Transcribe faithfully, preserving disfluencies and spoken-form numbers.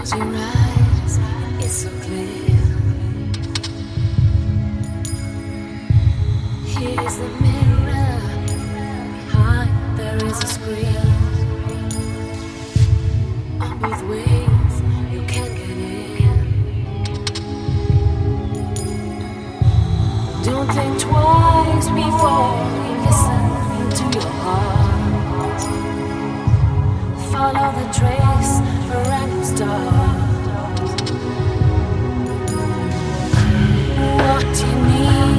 Close your eyes, it's so clear. Here's the mirror, behind there is a screen. On both ways, you can get in. Don't think twice before you listen to your heart. Follow the trace for a random start. What you need